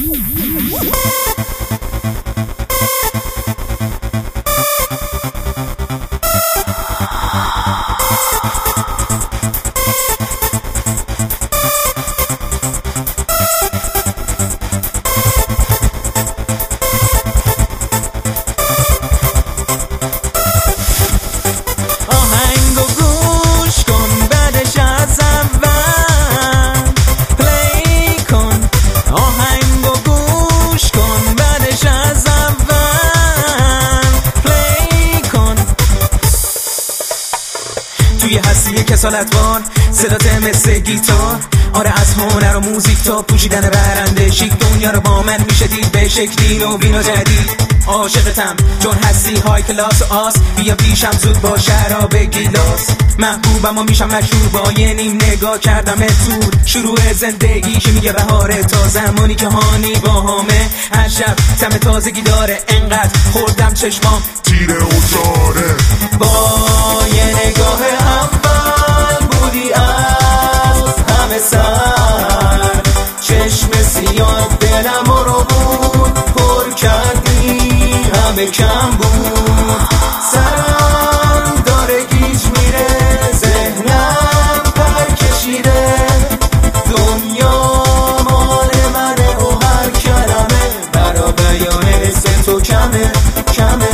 توی هستی کسالتوار صدات مثل گیتار، آره از هنر و موزیک تا پوشیدن برنده شیک دنیا رو با من میشه دید به شکلی نوین و جدید. عاشقتم چون هستی های کلاس و آس، بیا پیشم زود با شراب گیلاس. محبوبم و میشم مشهور با یه نیم نگاه کردم تور. شروع زندگیش میگه بهاره تا زمانی که هانی با همه هر شب تم تازگی داره. انقدر خوردم چشمام تیره و جاره، با یه نگاه اول بودی از همه سر. چشم سیاه دلم رو بود پر کردی همه کم بود. سرم داره گیج میره ذهنم پر کشیده. دنیا مال منه و هر کلمه برا بیان حس تو کمه کمه.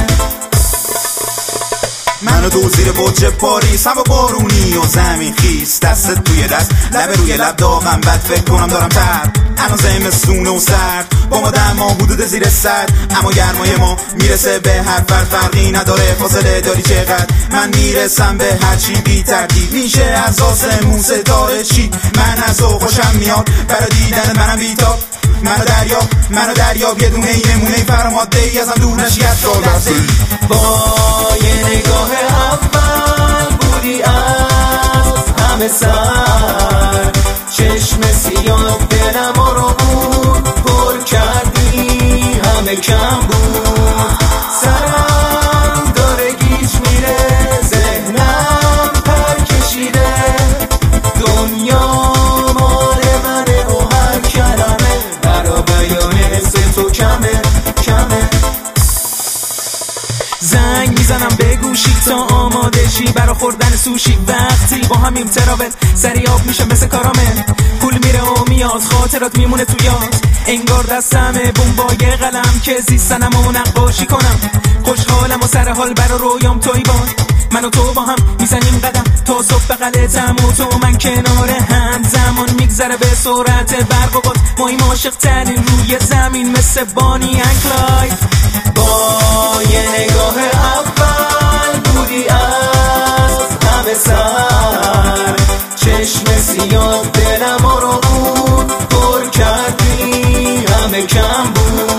منو تو زیر بوجه پاریس، هوا بارونی و زمین خیس، دستت توی دست لب روی لب داغم، بد فکر کنم دارم ترد. الان زمستونه و سرد با ما دما حدود زیر 100، اما گرمای ما میرسه به هر فرقی نداره. فاصله داری چقدر من میرسم به هر چی بی تردید. میشه از آسمون ستاره چی، من از او خوشم میاد برای دیدن منم بیتاب. منو دریاب یه دونه نمونه فرماده ای ازم دور نشی از با یه نگاه اول بودی از همه سر. چشم سیاه دلم رو بود پر کردی همه کم بود. سرم داره گیج میره ذهنم پر کشیده. دنیا مال منه و هر کلمه برا بیان حس تو کمه کمه. زنگ میزنم به گوشی تا آماده شی برا خوردن سوشی. وقتی با همیم تراول سریاب میشه مثل کارامل. پول میره و میاد خاطرات میمونه تو یاد. انگار دستمه بوم با یه قلم که زیستنم و نقاشی کنم. خوشحالم و سر حال برا رویام توی باد. من و تو با هم میزنیم قدم تا صبح بغلتم و تو من کنار هم. زمان میگذره به سرعت برق و باد. ماییم عاشق ترین روی زمین مثل بانی اند کلاید. با یه نگاه اول بودی از همه سر. چشم سیاه دلم رو بود پر کردی همه کم بود.